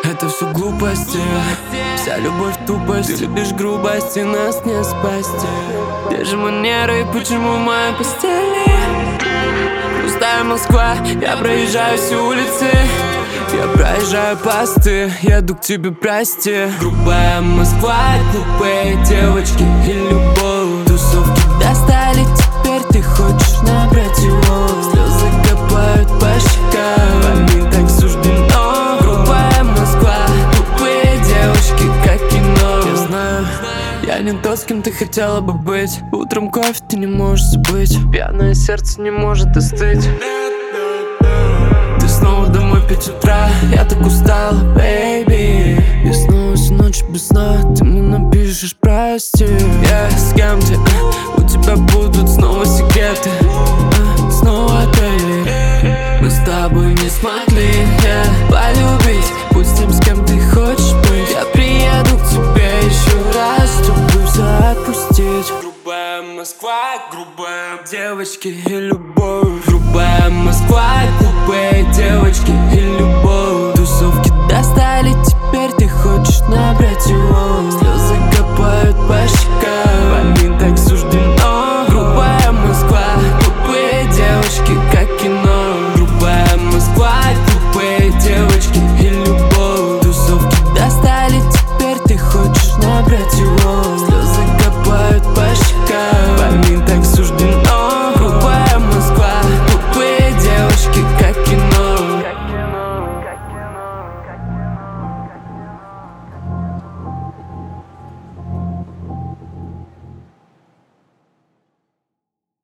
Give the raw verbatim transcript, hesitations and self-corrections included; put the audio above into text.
Это все глупости, вся любовь тупость. Ты любишь грубости, нас не спасти. Где же манеры и почему в моей постели? Пустая Москва, я проезжаю все улицы. Я проезжаю посты, еду к тебе, прости. Грубая Москва, глупые девочки и любовь. Тусовки достали, теперь ты хочешь набрать его. Слезы капают по щекам, и так суждено. Грубая Москва, глупые девочки, как кино. Я знаю, я не то, с кем ты хотела бы быть. Утром кофе ты не можешь забыть, пьяное сердце не может остыть. Ты снова домой в пять утра, я так устала, бэйби. И снова всю ночь без сна, ты мне напишешь прости. Я с кем-то, у тебя будут снова секреты, снова ты. Мы с тобой не смогли yeah, полюбить. Будь тем, с кем ты хочешь быть. Я приеду к тебе еще раз, чтобы все отпустить. Грубая Москва, грубая девочки и любовь. Грубая Москва, глупые девочки и